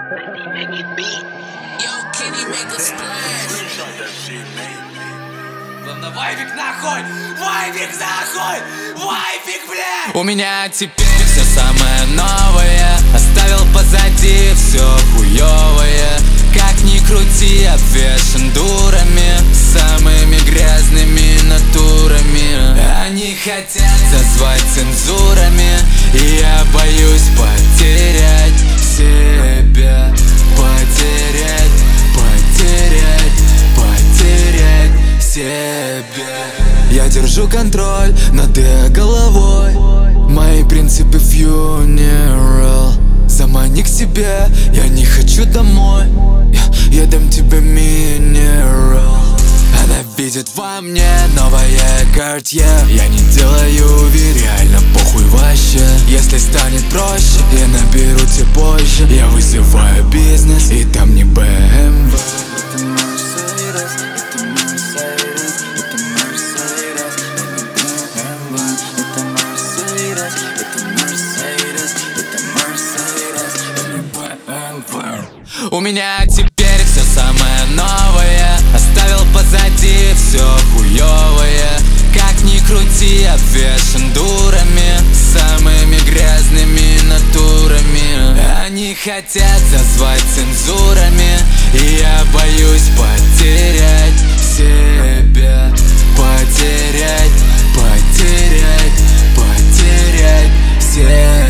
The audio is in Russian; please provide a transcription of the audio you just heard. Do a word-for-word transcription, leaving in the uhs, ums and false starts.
Главное, вайбик нахуй! Вайбик нахуй! Вайбик, бля! У меня теперь все самое новое. Оставил позади все хуёвое. Как ни крути, обвешан дурами, самыми грязными натурами. Они хотят зазвать цензурами, и я боюсь потерять себя. Потерять, потерять, потерять себя. Я держу контроль над головой. Мои принципы funeral. Замани к себе, я не хочу домой. Я, я дам тебе минерал. Она видит во мне новое Cartier. Я не делаю Ви, реально похуй вообще. Если станет проще, я наберу тебе позже. Я вызываю бизнес, и там не бэ эм вэ. Это Mercedes, это Mercedes, это Mercedes, это бэ эм вэ. Это Mercedes, это Mercedes, это Mercedes, это бэ эм вэ. У меня теперь все самое новое. Оставил позади все хуёвое. Как ни крути, обвешан дурами, самыми грязными натурами. Они хотят зазвать цензурами, и я боюсь потерять себя. Потерять, потерять, потерять себя.